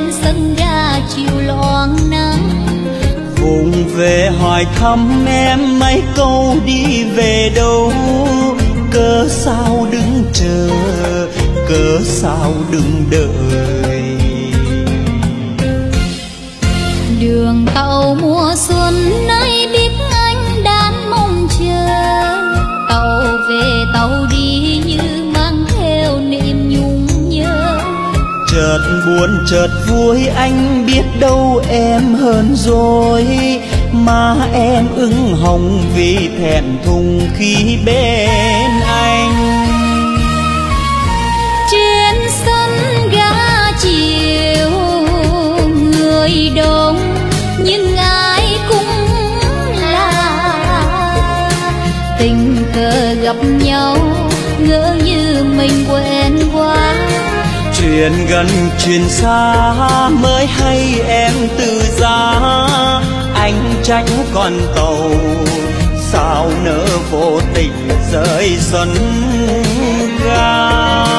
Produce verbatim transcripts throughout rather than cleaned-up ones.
sân ga chiều loang nắng. Vùng về hỏi thăm em mấy câu đi về đâu, cớ sao đứng chờ, cớ sao đừng đợi. Đường tàu mùa xuân nay biết anh đang mong chờ, tàu về tàu đi như mang theo niềm nhung nhớ. Chợt buồn chợt vui anh biết đâu em hơn rồi, mà em ửng hồng vì thẹn thùng khi bên anh. Trên sân ga chiều người đông nhưng ai cũng là tình cờ gặp nhau, ngỡ như mình quen quá. Chuyện gần chuyện xa mới hay em từ giá, anh tránh con tàu sao nỡ vô tình rời sân ga.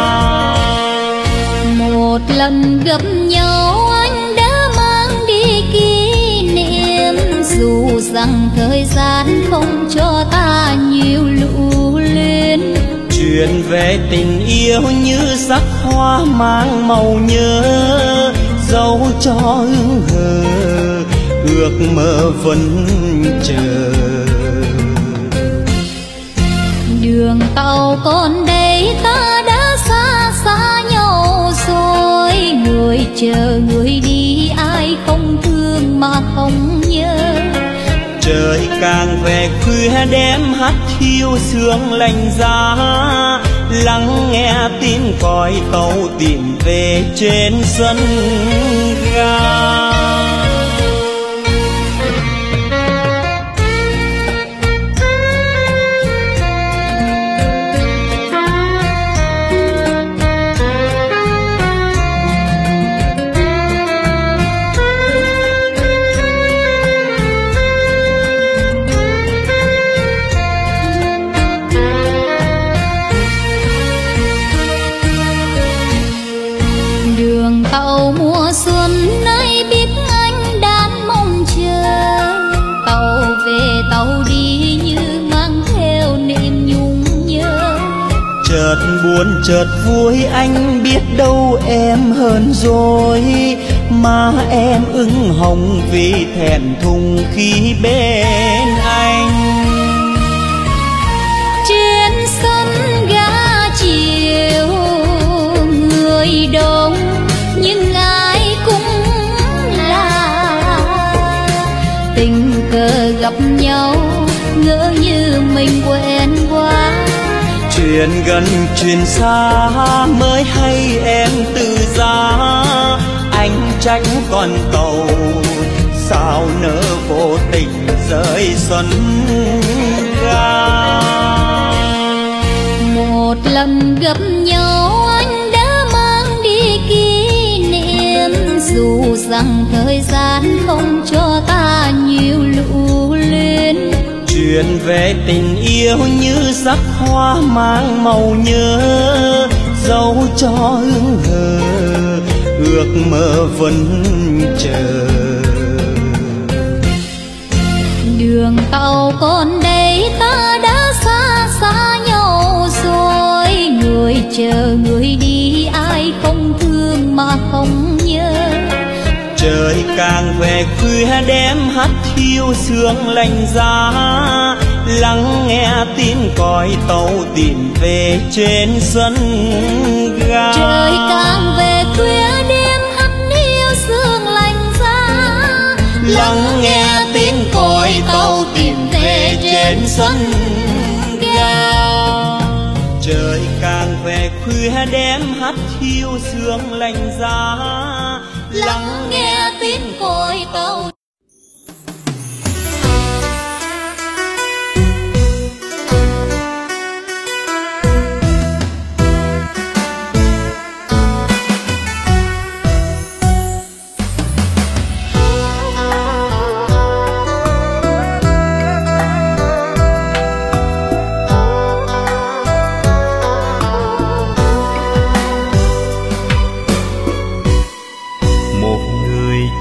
Một lần gặp nhau anh đã mang đi kỷ niệm, dù rằng thời gian không cho ta nhiều lưu luyến. Chuyện về tình yêu như sắc hoa mang màu nhớ, dẫu cho hững hờ ước mơ vẫn chờ. Đường tàu còn đây ta đã xa xa nhau rồi, người chờ người đi ai không thương mà không nhớ. Trời càng về khuya đêm hát hiu sương lạnh giá, lắng nghe tiếng còi tàu tìm về trên sân ga. Tàu mùa xuân nay biết anh đang mong chờ, tàu về tàu đi như mang theo niềm nhung nhớ. Chợt buồn chợt vui anh biết đâu em hơn rồi, mà em ửng hồng vì thẹn thùng khi bên anh. Trên sân ga chiều người đông nhưng ai cũng là tình cờ gặp nhau, ngỡ như mình quen quá. Chuyện gần chuyện xa mới hay em từ giá, anh tránh con tàu sao nỡ vô tình rời sân ga. Một lần gặp nhau anh đã mang đi kỷ niệm, dù rằng thời gian không cho ta nhiều lưu luyến. Chuyện về tình yêu như sắc hoa mang màu nhớ, dẫu cho hững hờ ước mơ vẫn chờ. Đường tàu còn đây ta đã xa xa nhau rồi, người chờ người đi ai không thương mà không nhớ. Trời càng về khuya đêm hát hiu sương lạnh giá, lắng nghe tiếng còi tàu tìm về trên sân ga. Trời càng về khuya đêm hát hiu sương lạnh giá, lắng nghe tiếng còi tàu tìm về trên sân ga. Trời càng về khuya đêm hát hiu sương lạnh giá, lắng nghe tiếng còi tàu.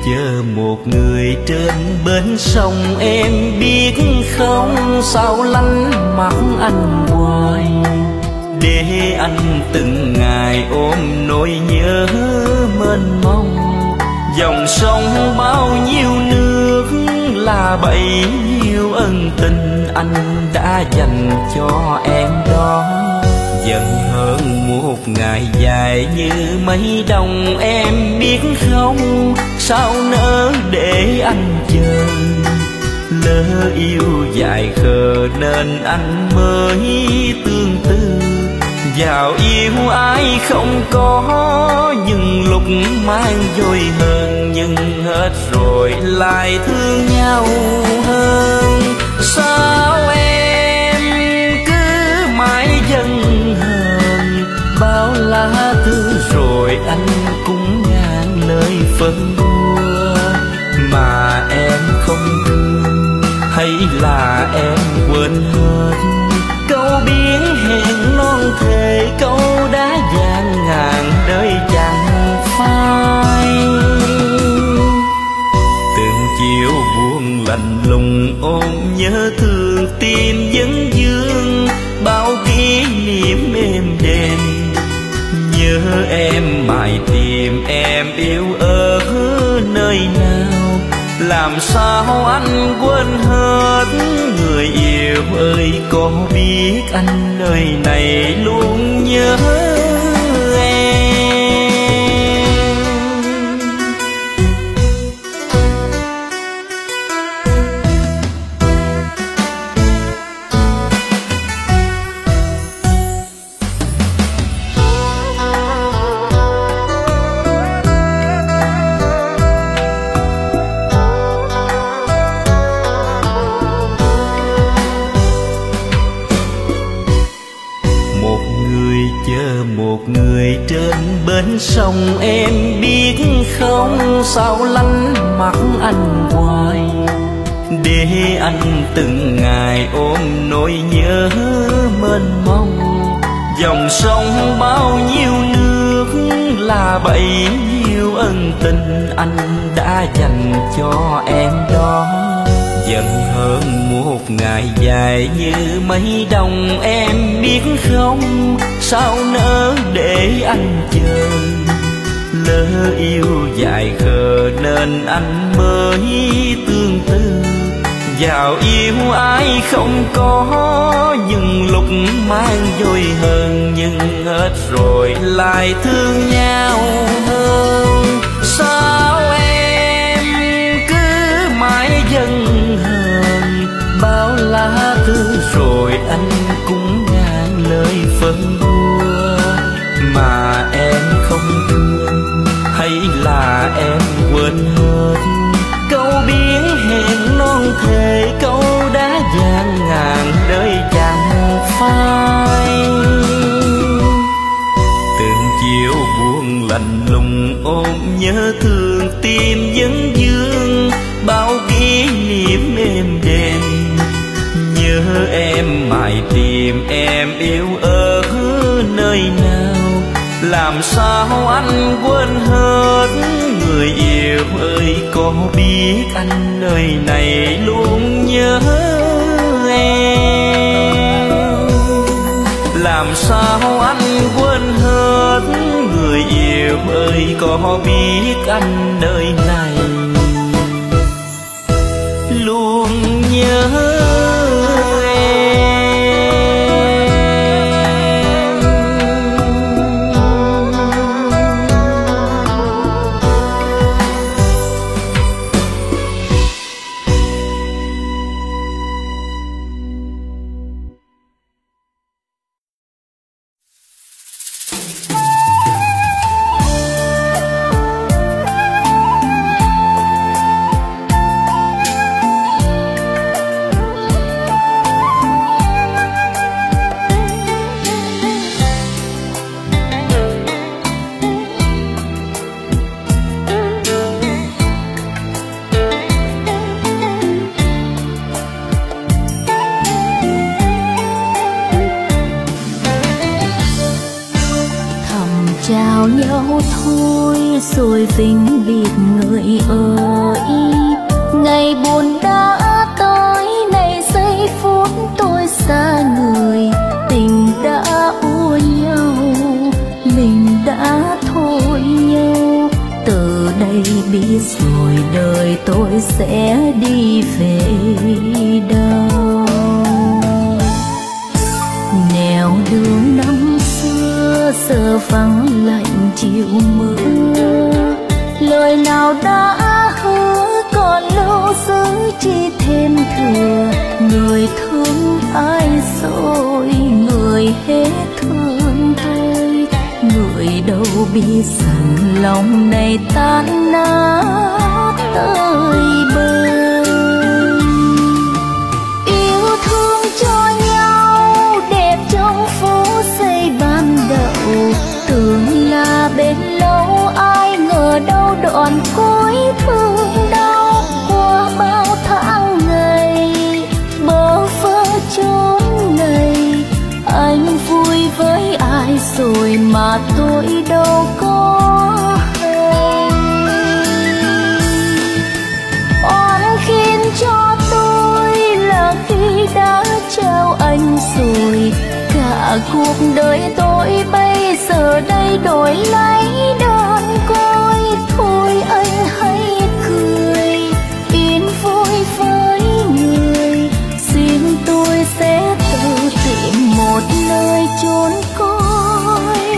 chờ một người trên bến sông, em biết không sao lánh mắt anh hoài, để anh từng ngày ôm nỗi nhớ mênh mông. Dòng sông bao nhiêu nước là bấy nhiêu ân tình anh đã dành cho em đó. Dần hơn một ngày dài như mấy đông, em biết không sao nỡ để anh chờ. Lỡ yêu dài khờ nên anh mới tương tư, vào yêu ai không có, nhưng lúc mang dối hơn, nhưng hết rồi lại thương nhau hơn. Sao em cứ mãi dần hờn, bao lá thư rồi anh cũng ngàn lời phân bua, mà em không thương hay là em quên hết câu biến hẹn non thề, câu đã vàng ngàn đời chẳng phai. Từng chiều buồn lạnh lùng ôm nhớ thương, tim vấn vương bao kỷ niệm êm đềm. Nhớ em mãi tìm em yêu ở nơi nào, làm sao anh quên hết. Người yêu ơi có biết anh nơi này luôn nhớ em. Một người trên bến sông, em biết không sao lánh mắt anh hoài, để anh từng ngày ôm nỗi nhớ mênh mông. Dòng sông bao nhiêu nước là bấy nhiêu ân tình anh đã dành cho em đó. Dần hơn một ngày dài như mấy đông, em biết không sao nỡ để anh chờ. Lỡ yêu dài khờ nên anh mới tương tư, vào yêu ai không có, nhưng lúc mang dối hơn, nhưng hết rồi lại thương nhau hơn. Sao em cứ mãi dần hờn, bao lá thư rồi anh cũng ngàn lời phân bua, mà em không thương hay là em quên hết câu biến hẹn non thề, câu đã vàng ngàn đời chẳng phai. Từng chiều buồn lạnh lùng ôm nhớ thương, tim vấn vương bao kỷ niệm êm đềm. Nhớ em mãi tìm em yêu ở nơi nào, làm sao anh quên hết. Người yêu ơi có biết anh nơi này luôn nhớ em, làm sao anh quên hết. Người yêu ơi có biết anh nơi này luôn nhớ em. Rồi tình biệt người ơi. Ngày buồn đã tới, này giây phút tôi xa người. Tình đã ua nhau, mình đã thôi nhau. Từ đây biết rồi đời tôi sẽ đi về đâu. Nẻo đường năm xưa giờ vắng lạnh chiều mưa. Lời nào đã hứa còn lưu giữ chỉ thêm thừa. Người thương ai rồi, người hết thương thôi. Người đâu biết rằng lòng này tan nát tới bời. Yêu thương cho nhau đẹp trong phút giây ban đầu. Tưởng là bên lâu ai ngờ đâu đoạn cuối thương đau. Qua bao tháng ngày bơ vơ chốn này, anh vui với ai rồi mà tôi đâu có hay. Oan khiến cho tôi là khi đã trao anh rồi. Cả cuộc đời tôi bây giờ đây đổi lấy đơn côi. Thôi anh hãy cười, yên vui với người. Xin tôi sẽ tự tìm một nơi chốn cõi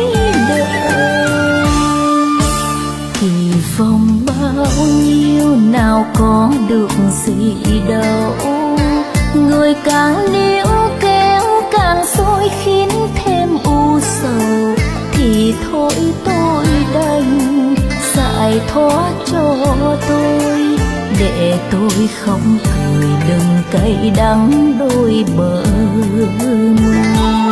đời. Kỳ vọng bao nhiêu nào có được gì đâu. Người càng níu kéo càng dối khiến thêm u sầu. Thì thôi tôi đành giải thoát cho tôi. Để tôi không cười đừng cay đắng đôi bờ môi.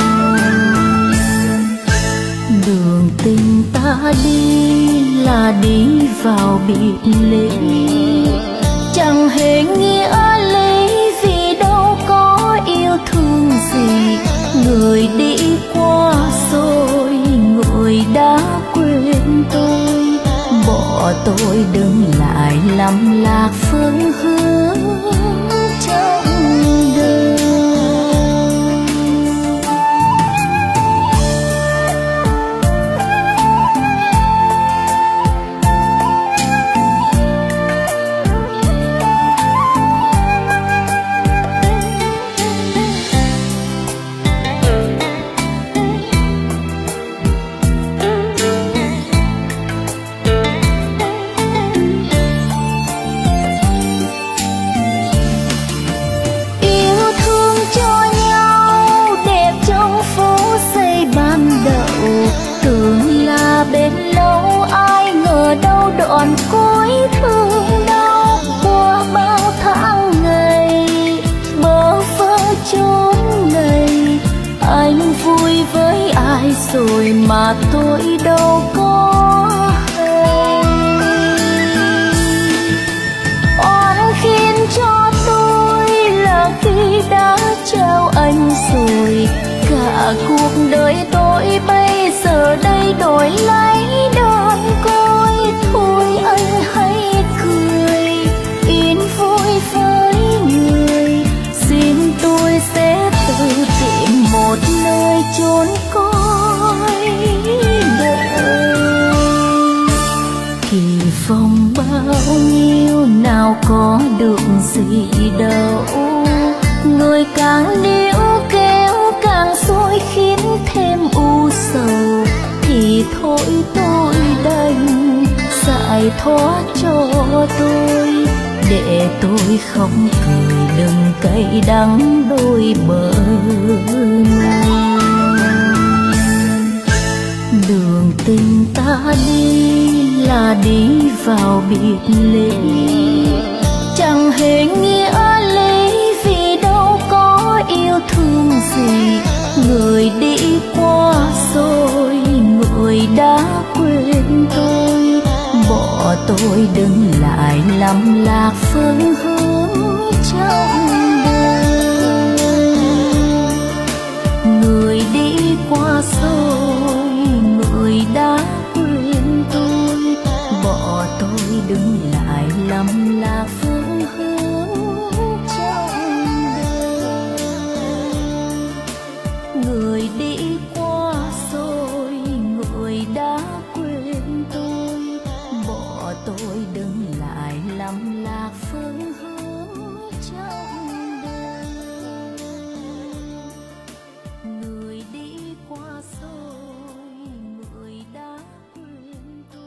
Đường tình ta đi là đi vào biệt ly. Chẳng hề nghĩa lý vì đâu có yêu thương gì. Người đi qua rồi, người đã quên tôi. Bỏ tôi đứng lại lầm lạc phương hướng trong đời. Bên lâu ai ngờ đâu đoạn cuối thương đau. Qua bao tháng ngày bơ vơ chốn này, anh vui với ai rồi mà tôi đâu có hay. Oan khiến cho tôi là khi đã trao anh rồi. Cả cuộc đời tôi bây giờ đây đổi lấy đơn côi. Thôi anh hãy cười, yên vui với người. Xin tôi sẽ tự tìm một nơi chốn cõi đời. Kỳ vọng bao nhiêu nào có được gì đâu. Người càng níu kéo càng dối khiến thêm u sầu. Thì thôi tôi đành giải thoát cho tôi. Để tôi không cười đừng cay đắng đôi bờ môi. Đường tình ta đi là đi vào biệt ly. Chẳng hề nghĩa lý vì đâu có yêu thương gì. Người đi qua rồi, người đã quên tôi. Bỏ tôi đứng lại lầm lạc phương hướng trong đời. Người đi qua rồi, người đã quên tôi. Bỏ tôi đừng lại lầm lạc phương hướng trong đời. Người đi qua rồi, người đã quên tôi, bỏ tôi đừng lại lầm lạc phương hướng trong đời. Người đi qua rồi, người đã quên tôi.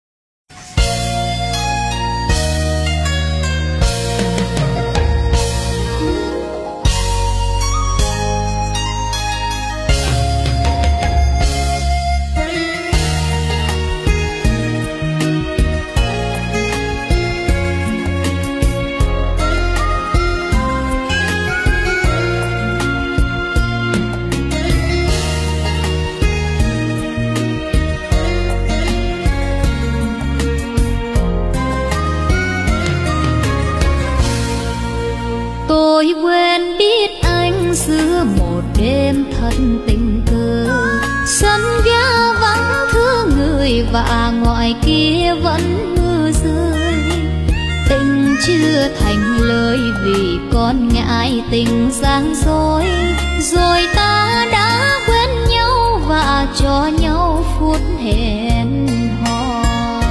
Tôi quên biết anh giữa một đêm thật tình cờ, sân ga vắng thương người và ngoài kia vẫn mưa rơi. Tình chưa thành lời vì con ngại tình gian dối, rồi ta đã quên nhau và cho nhau phút hẹn hò.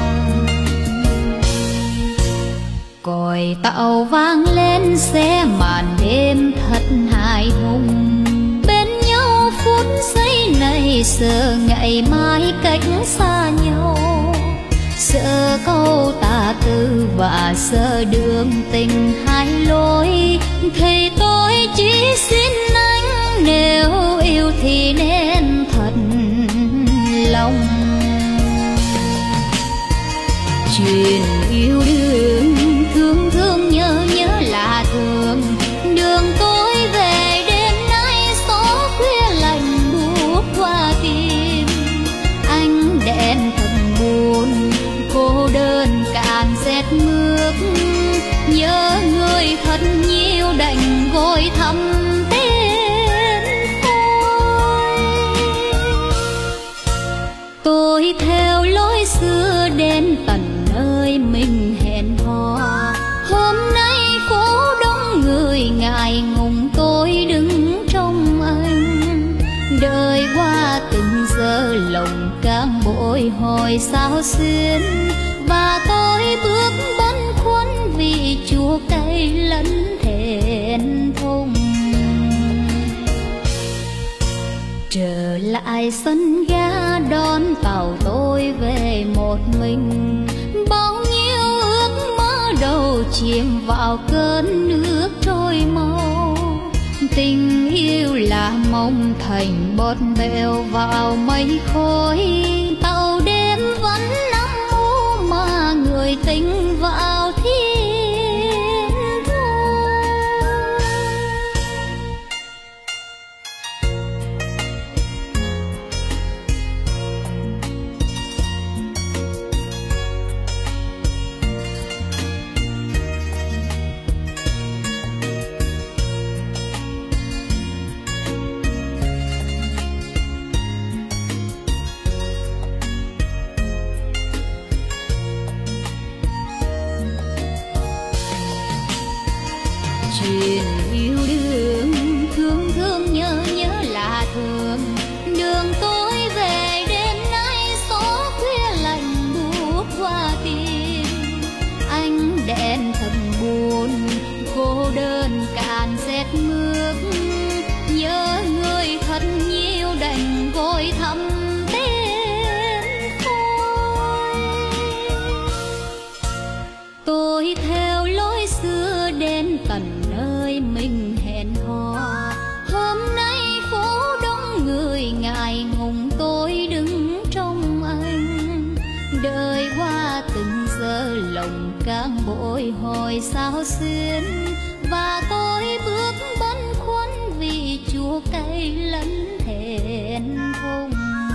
Còi tàu vang lên xe màn đêm thật hài hùng, bên nhau phút giây này sợ ngày mai cách xa nhau, sợ câu tà tư và sợ đường tình hai lối. Thì tôi chỉ xin anh nếu yêu thì nên thật lòng. Chuyện yêu đương thương thương nhớ nhớ là thường, đường tôi về đêm nay gió khuya lạnh buốt qua tim. Anh đèn thật buồn, cô đơn càng rét mướt, nhớ người thật nhiều đành vội thăm tên tôi. Tôi theo lối xưa đến tận nơi mình hẹn hò, hôm nay phố đông người ngại ngùng tôi đứng trong anh. Đời qua từng giờ lòng càng bội hồi sao xuyên, và tôi bước băn khoăn vì chua cay lẫn thẹn thùng. Trở lại sân ga đón tàu tôi về một mình, bao nhiêu ước mơ đầu chìm vào cơn nước trôi mau. Tình yêu là mong thành bọt bèo vào mây khói, tàu đêm vẫn nắng u mà người tình vào thiên thu. Chuyện yêu đương thương thương nhớ nhớ là thường, đường tôi về đêm nay gió khuya lạnh buốt qua tim. Anh đèn thật buồn, cô đơn càng rét mướt, nhớ người thật nhiều đành vội thăm tên tôi. Tôi theo lối xưa đến tận nơi mình hẹn hò, hôm nay phố đông người ngại ngùng tôi đứng trong anh. Đời qua từng giờ lòng càng bội hồi sao xuyên, và tôi bước băn khoăn vì chua cay lẫn thẹn thùng.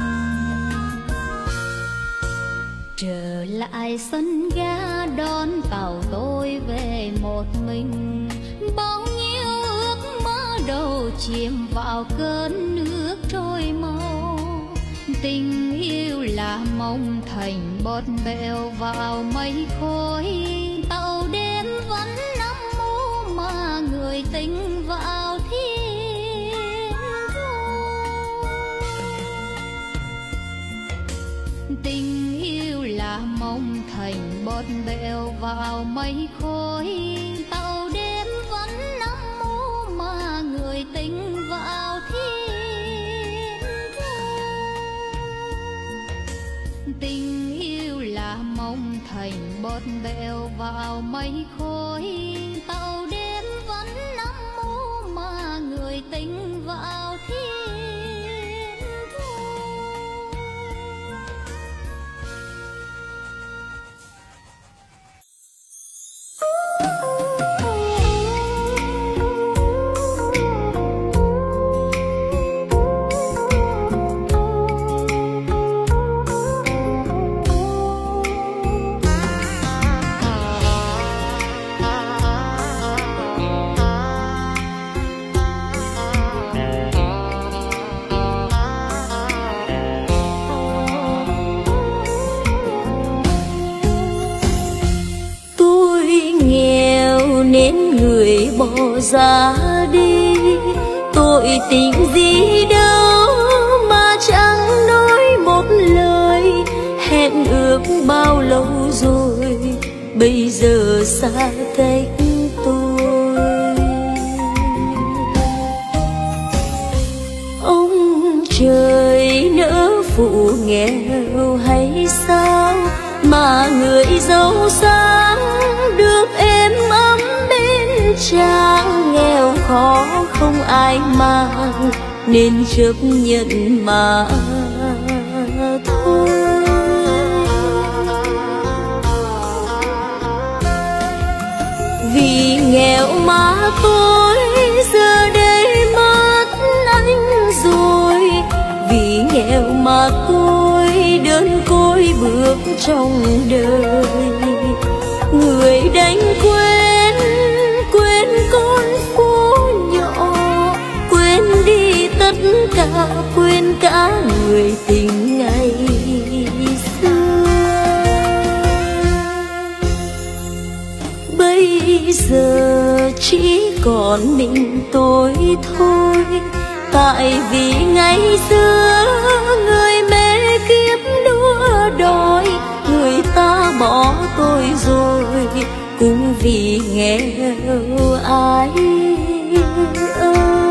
Trở lại sân ga đón tàu tôi về một mình, bao nhiêu ước mơ đầu chìm vào cơn nước trôi mau. Tình yêu là mong thành bọt bèo vào mây khói, tàu đêm vẫn nằm mô mà người tình vào thiên thu. Tình yêu là mong thành bọt bèo vào mây khói, tàu đêm vẫn nằm mô mà người tình vào thiên thu. Tình yêu là mong thành bọt bèo vào mây khói, tàu đêm vẫn nằm mô mà người tình vào thiên thu. Nên người bỏ ra đi, tội tình gì đâu mà chẳng nói một lời. Hẹn ước bao lâu rồi, bây giờ xa cách tôi. Ông trời nỡ phụ nghèo hay sao mà người giàu sang được êm ấm bên chàng. Nghèo khó không ai mang nên chấp nhận mà thôi. Vì nghèo mà tôi giờ đây mất anh rồi, vì nghèo mà tôi đơn côi bước trong đời. Người đánh quên, quên con phố nhỏ, quên đi tất cả, quên cả người tình ngày xưa. Bây giờ chỉ còn mình tôi thôi, tại vì ngày xưa người mê kiếp đua đòi, người ta bỏ tôi rồi cũng vì nghèo ai ơi.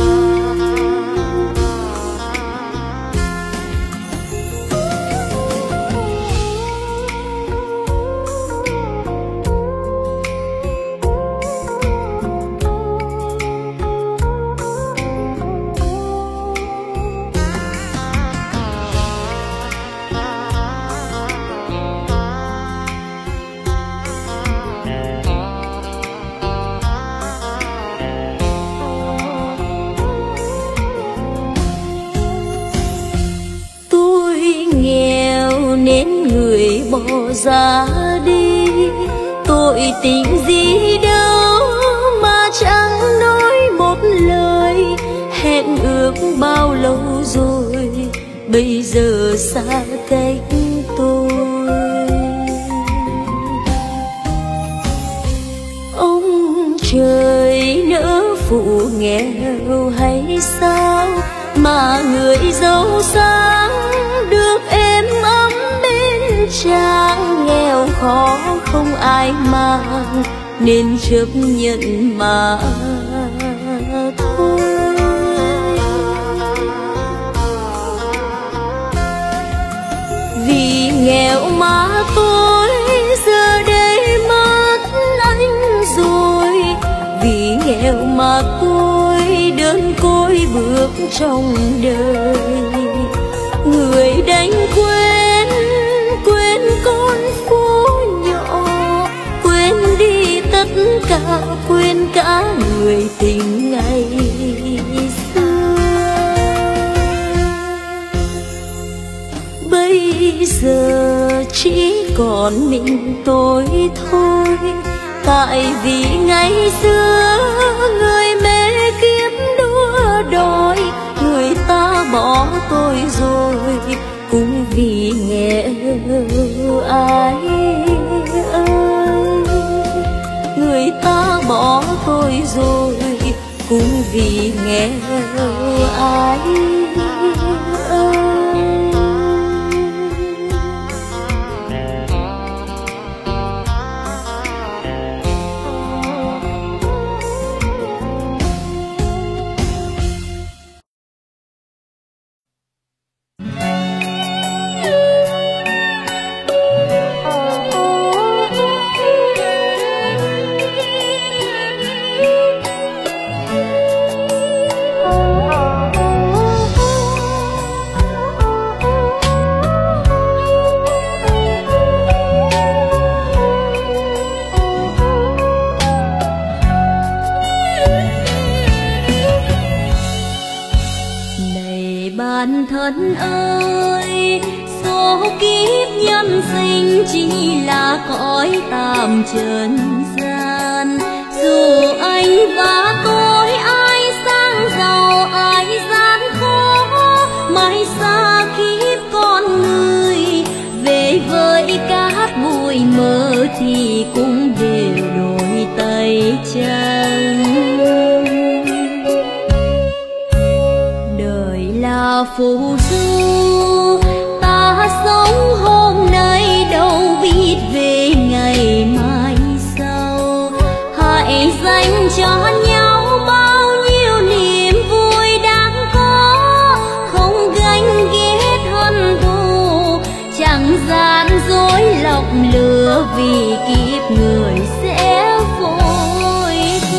Nên người bỏ ra đi, tội tình gì đâu mà chẳng nói một lời. Hẹn ước bao lâu rồi, bây giờ xa cách tôi. Ông trời nỡ phụ nghèo hay sao mà người giàu sang được êm ấm bên chàng. Nghèo khó không ai mang nên chấp nhận mà thôi. Vì nghèo mà tôi giờ đây mất anh rồi, vì nghèo mà tôi đơn côi bước trong đời. Người đánh quên, quên con phố nhỏ, quên đi tất cả, quên cả người tình ngày xưa. Bây giờ chỉ còn mình tôi thôi, tại vì ngày xưa người mê kiếp đua đòi, người ta bỏ tôi rồi cũng vì nghèo ai ơi. Người ta bỏ tôi rồi cũng vì nghèo ai ơi. Bản thân ơi, số kiếp nhân sinh chỉ là cõi tạm trần gian. Dù anh và tôi ai sang giàu ai gian khó, mãi xa kiếp con người. Về với cát bụi mơ thì cũng đều đổi tay chân. Là phù du, ta sống hôm nay đâu biết về ngày mai sau. Hãy dành cho nhau bao nhiêu niềm vui đáng có, không ganh ghét hận thù, chẳng gian dối lọc lừa vì kiếp người sẽ vội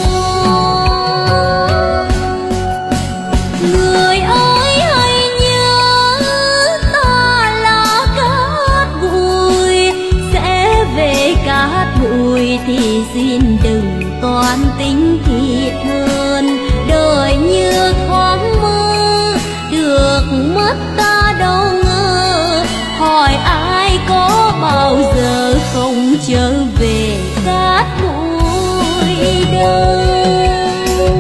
thôi. Người ơi thì xin đừng toan tính thiệt hơn. Đời như thoáng mơ, được mất ta đâu ngờ. Hỏi ai có bao giờ không trở về cát bụi đâu.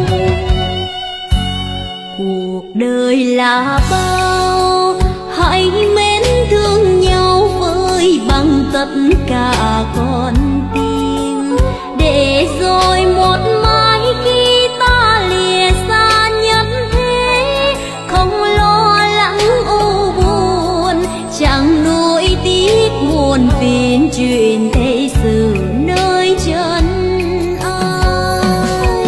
Cuộc đời là bao, hãy mến thương nhau với bằng tất cả con tim. Để rồi một mai khi ta lìa xa nhân thế, không lo lắng u buồn, chẳng nuối tiếc muôn phiền chuyện thế sự nơi chân ai.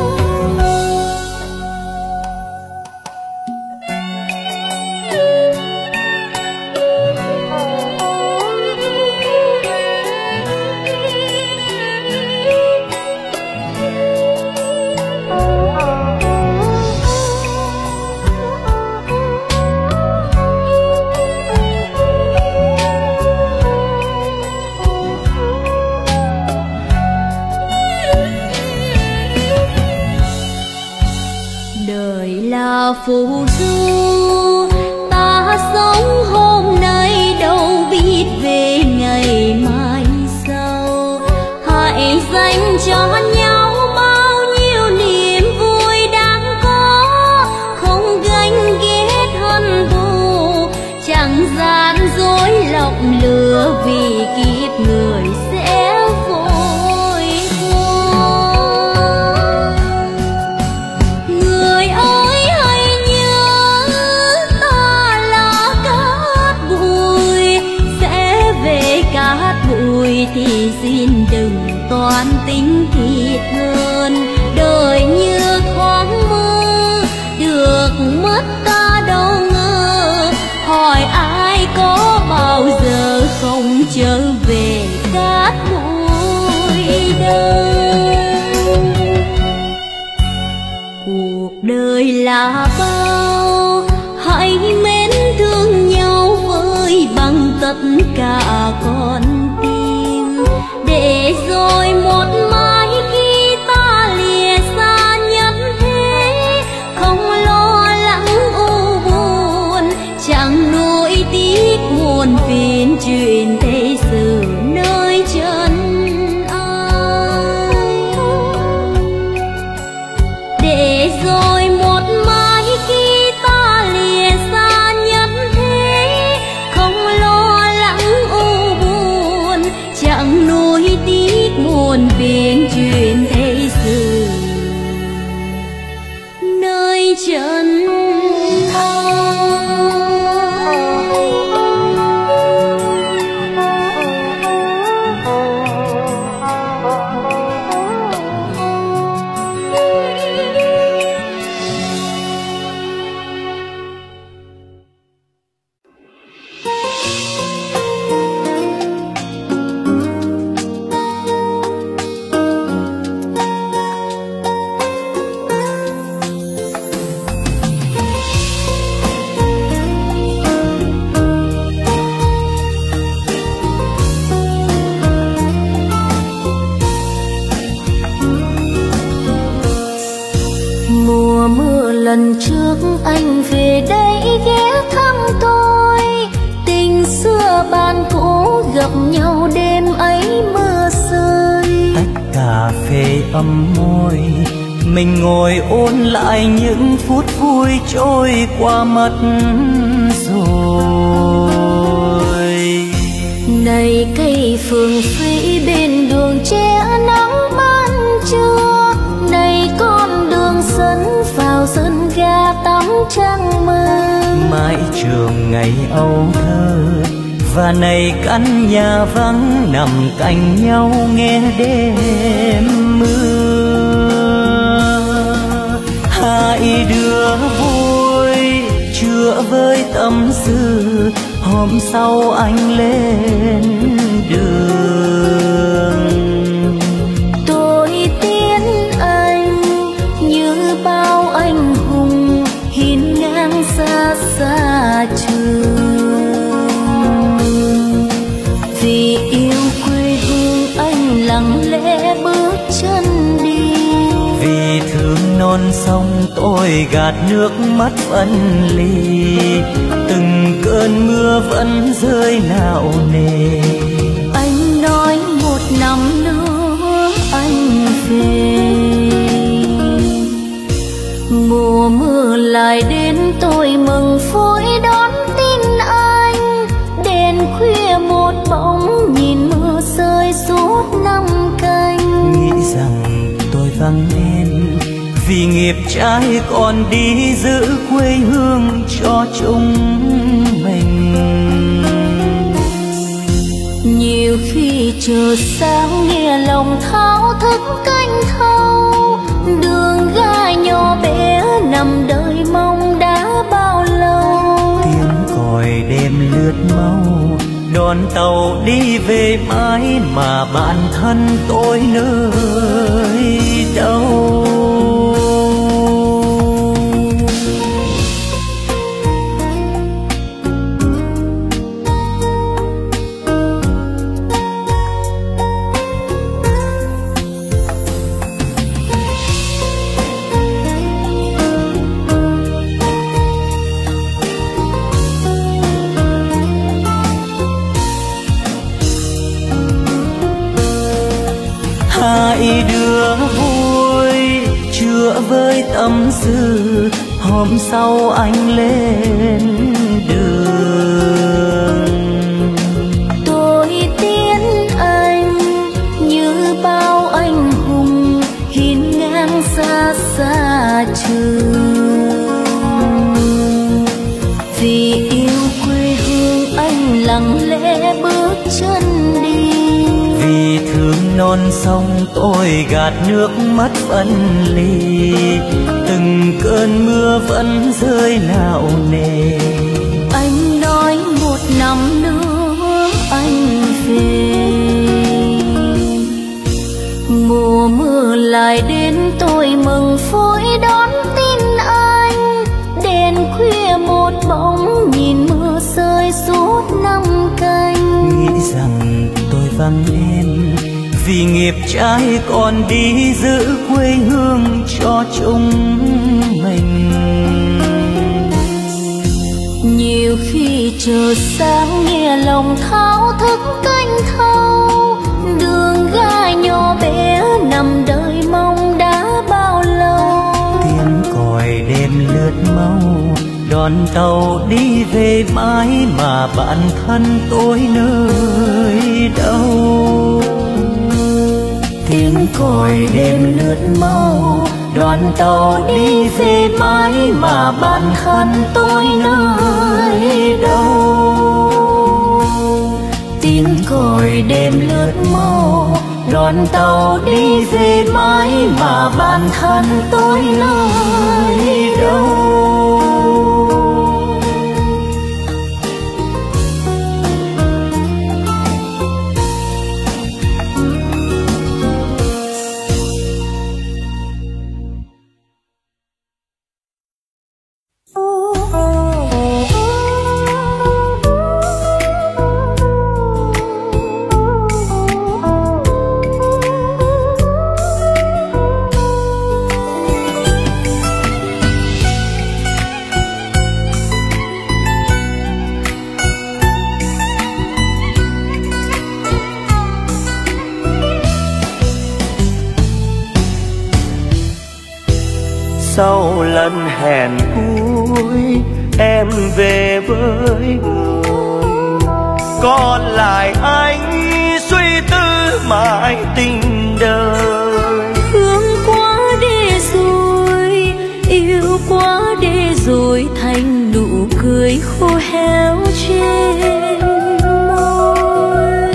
Phù du, ta sống hôm nay đâu biết về ngày mai sau. Hãy dành cho nhau bao nhiêu niềm vui đáng có, không ganh ghét hận thù, chẳng gian dối lọc lừa vì kiếp người sẽ vội thôi. Người ơi thì xin đừng toan tính thiệt hơn. Đời như thoáng mơ, được mất ta đâu ngờ. Hỏi ai có bao giờ không trở về cát bụi đâu. Cuộc đời là bao, hãy mến thương nhau với bằng tất cả con tim. Để rồi một mai khi ta lìa xa nhân thế, không lo lắng u buồn, chẳng nuối tiếc muôn phiền chuyện thế sự nơi chân ai. Để rồi một mai khi ta lìa nuối tiếc muôn biển chuyện thế sự nơi chân lần trước anh về đây ghé thăm tôi, tình xưa bạn cũ gặp nhau đêm ấy mưa rơi. Tách cà phê ấm môi, mình ngồi ôn lại những phút vui trôi qua mất rồi. Này cây phường phi bên đường che nắng ban trưa, này con đường dẫn vào sân ga tắm trăng mơ. Mãi trường ngày âu thơ, và này căn nhà vắng nằm cạnh nhau nghe đêm mưa. Hai đứa vui chữa với tâm sự, hôm sau anh lên đường. Tôi tiến anh như bao anh hùng hiên ngang xa xa trường. Vì yêu quê hương anh lặng lẽ bước chân đi, vì thương non sông tôi gạt nước mắt phân ly. Từng cơn mưa vẫn rơi nao nề, anh nói một năm nữa anh về. Mùa mưa lại đến tôi mừng vui đón tin anh. Đèn khuya một bóng nhìn mưa rơi suốt năm canh. Nghĩ rằng tôi vắng em vì nghiệp trai còn đi giữ quê hương cho chúng mình. Nhiều khi chờ sáng nghe lòng thao thức canh thâu, đường ga nhỏ bé nằm đợi mong đã bao lâu. Tiếng còi đêm lướt mau, đón tàu đi về mãi mà bạn thân tôi nơi đâu. Hai đứa vui chữa với tâm sự, hôm sau anh lên đường. Tôi tiến anh như bao anh hùng hiên ngang xa xa trường. Vì yêu quê hương anh lặng lẽ bước chân đi, vì thương non sông tôi gạt nước mắt phân ly. Từng cơn mưa vẫn rơi nao nề, anh nói một năm nữa anh về. Mùa mưa lại đến tôi mừng vui đón tin anh. Đèn khuya một bóng nhìn mưa rơi suốt năm canh. nghĩ rằng tôi vắng em vì nghiệp trai còn đi giữ quê hương cho chúng mình. Nhiều khi chờ sáng nghe lòng thao thức canh thâu, đường ga nhỏ bé nằm đợi mong đã bao lâu. Tiếng còi đêm lướt mau, đón tàu đi về mãi mà bạn thân tôi nơi đâu. tiếng còi đêm lướt mau, đoàn tàu đi về mãi mà bạn khăn tôi nơi đâu. Tiếng còi đêm lướt mau, đoàn tàu đi về mãi mà bạn khăn tôi nơi đâu. Sau lần hẹn cuối em về với người, còn lại anh suy tư mãi tình đời. Thương quá để rồi, yêu quá để rồi, thành nụ cười khô héo trên môi.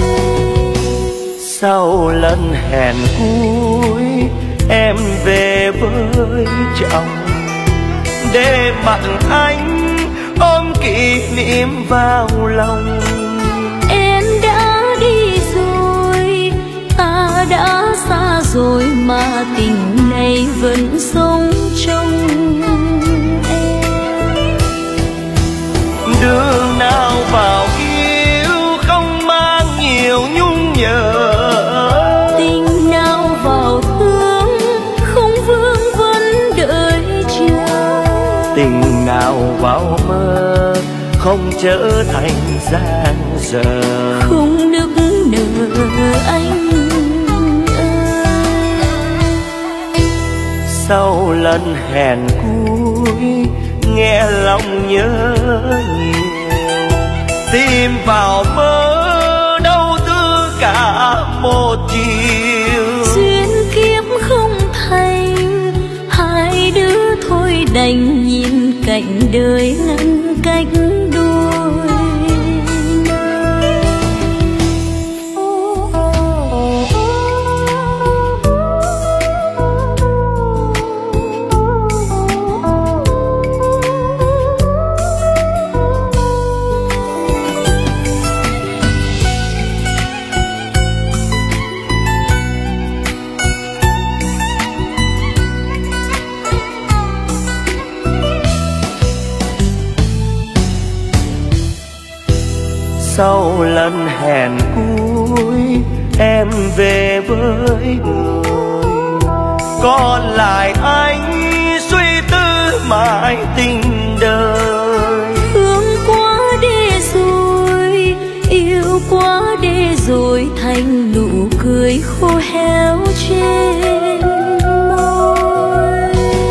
Sau lần hẹn cuối em về với chồng, để mặt anh ôm kỷ niệm vào lòng. Em đã đi rồi, ta đã xa rồi, mà tình này vẫn sống trong em. Đường nào vào yêu không mang nhiều nhung nhớ, tình nào vào thương không vương vấn đợi chờ. tình nào vào mơ không trở thành giang dở. Không nức nở anh ơi. Sau lần hẹn cuối nghe lòng nhớ nhiều, tìm vào mơ đâu thứ cả một chiều. Duyên kiếp không thành, hai đứa thôi đành nhìn cảnh đời ngăn cách đôi nơi. Sau lần hẹn cuối em về với người, còn lại anh suy tư mãi tình đời. Thương quá để rồi, yêu quá để rồi, thành nụ cười khô héo trên môi.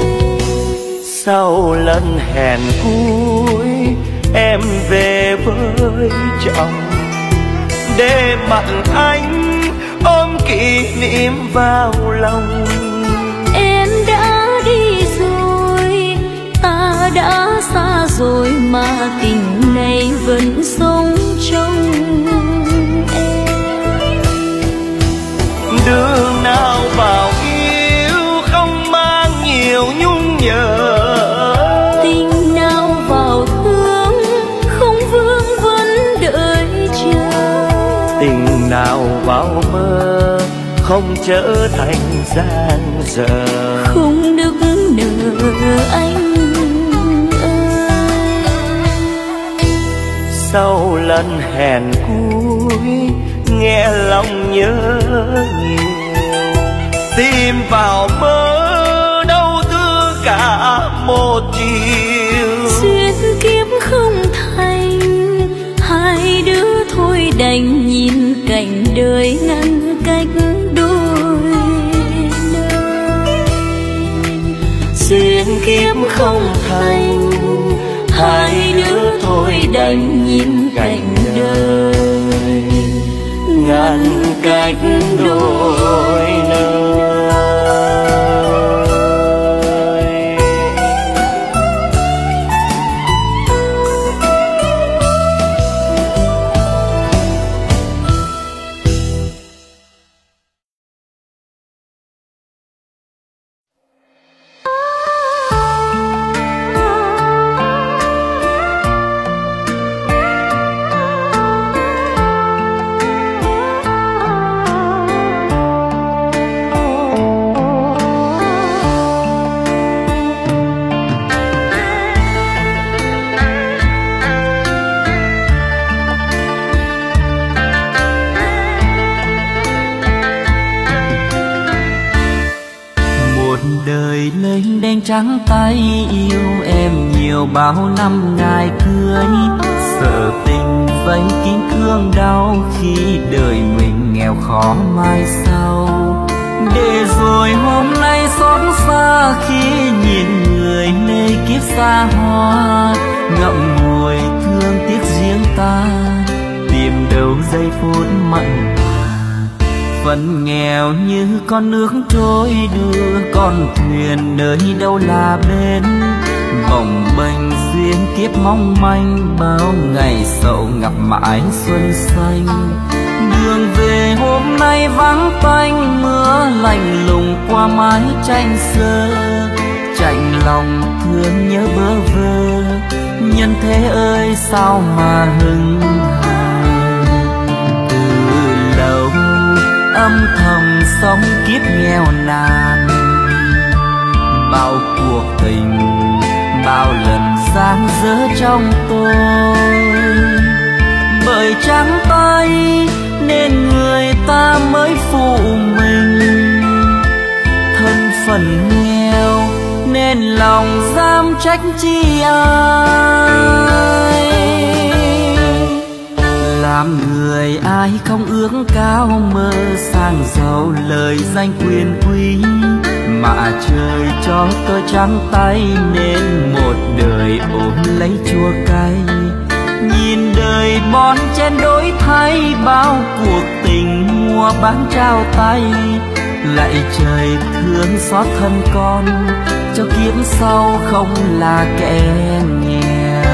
Sau lần hẹn cuối em về với chồng, để mặt anh ôm kỷ niệm vào lòng. Em đã đi rồi, ta đã xa rồi, mà tình này vẫn sống trong em. Đường nào vào yêu không mang nhiều nhung nhớ, tình nào vào thương không vương vấn đợi chờ. tình nào vào mơ không trở thành giang dở. Không nức nở anh ơi. Sau lần hẹn cuối nghe lòng nhớ nhiều, tìm vào mơ đâu thứ cả một chiều. Duyên kiếp không thành, hai đứa thôi đành nhìn cảnh đời ngăn cách đôi nơi. Duyên kiếp không thành, hai đứa thôi đành nhìn cảnh đời ngăn cách đôi nơi. đời lên đen trắng tay yêu em nhiều bao năm ngày cưới, sợ tình vây kín thương đau khi đời mình nghèo khó mai sau. Để rồi hôm nay xót xa khi nhìn người nơi kiếp xa hoa, ngậm ngùi thương tiếc riêng ta tìm đâu giây phút mặn mà. Phận nghèo như con nước trôi đưa con thuyền nơi đâu là bên, bồng bềnh duyên kiếp mong manh bao ngày sầu gặp mãi xuân xanh. Đường về hôm nay vắng tanh mưa lạnh lùng qua mái tranh xưa, chạnh lòng thương nhớ bơ vơ nhân thế ơi sao mà hững hờ. Từ lâu âm thầm sống kiếp nghèo nàn, bao cuộc tình bao lần sáng dỡ trong tôi. Bởi trắng tay nên người ta mới phụ mình, thân phận nghèo nên lòng dám trách chi ai. Làm người ai không ước cao mơ sang giàu lời danh quyền quý, mà trời cho tôi trắng tay nên một đời ôm lấy chua cay. Nhìn đời bon chen đổi thay bao cuộc tình mua bán trao tay, lạy trời thương xót thân con cho kiếp sau không là kẻ nghèo.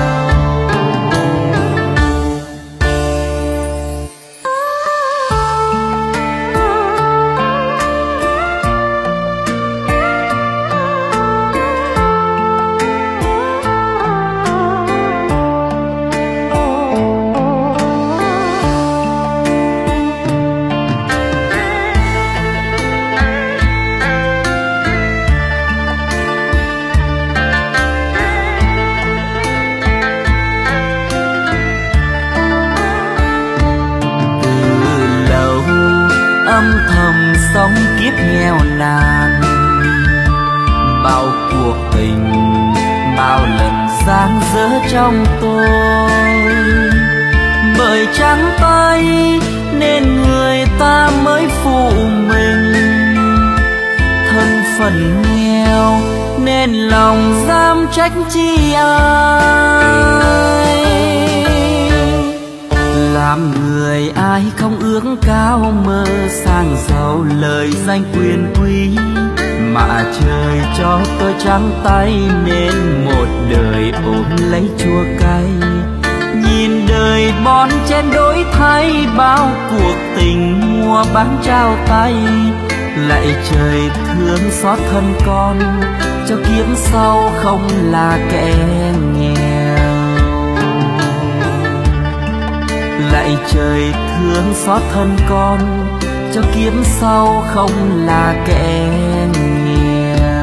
Sống kiếp nghèo nàn, bao cuộc tình bao lần giang dở trong tôi. Bởi trắng tay nên người ta mới phụ mình, thân phận nghèo nên lòng dám trách chi ai. Làm người ai không ước cao mơ sang giàu lời danh quyền quý, mà trời cho tôi trắng tay nên một đời ôm lấy chua cay. Nhìn đời bon chen đổi thay bao cuộc tình mua bán trao tay, lạy trời thương xót thân con cho kiếp sau không là kẻ nghèo. Lạy trời thương xót thân con cho kiếp sau không là kẻ nghèo.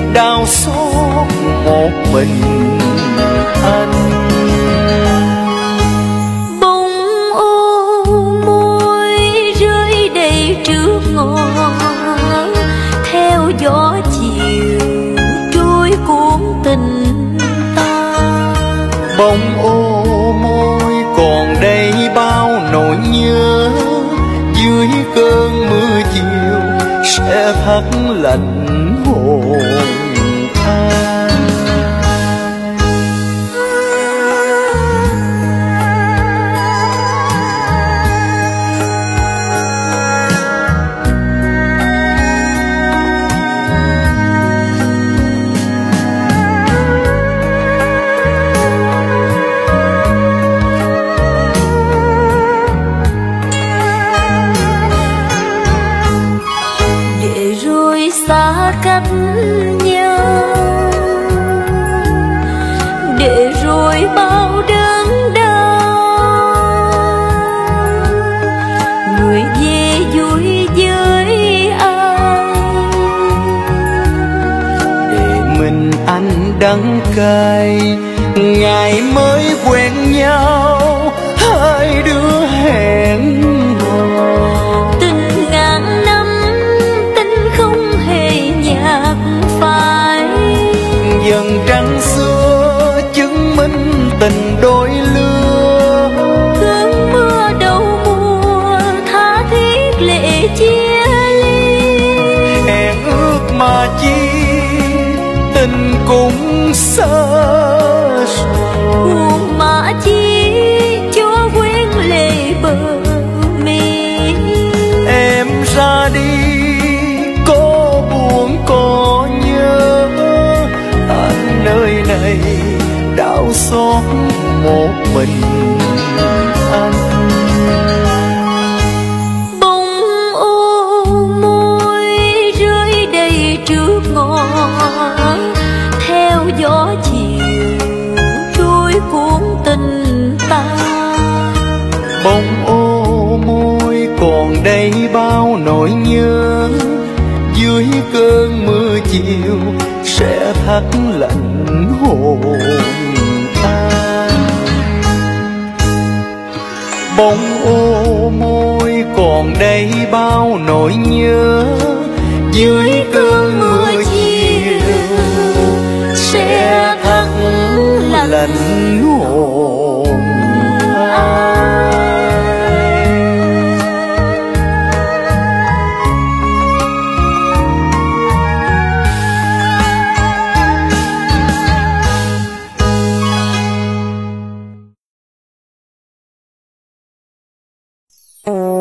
đau xót một mình anh. Bông ô môi rơi đầy trước ngõ, theo gió chiều trôi cuốn tình ta. Bông ô môi còn đây bao nỗi nhớ, dưới cơn mưa chiều sẽ thắt lạnh hồn anh. Xa cách nhau, để rồi bao đớn đau, người về vui với ai, để mình anh đắng cay. Ngày mới quen nhau hai đứa hẹn hò, tình ngàn năm phải dần trăng xưa chứng minh tình đôi lứa. cơn mưa đầu mùa tha thiết lệ chia ly, Hẹn ước mà chi tình cũng xa rồi, buồn mà chi cho quên lệ bờ mi. Em ra đi có buồn có nhớ, anh nơi này đau xót một mình anh. Bông ô môi rơi đầy trước ngõ, theo gió chiều trôi cuốn tình ta. Bông ô môi còn đây bao nỗi nhớ, dưới cơn mưa chiều sẽ thắt lạnh hồn anh. Bông ô môi còn đây bao nỗi nhớ, dưới cơn mưa chiều sẽ thắt lạnh hồn.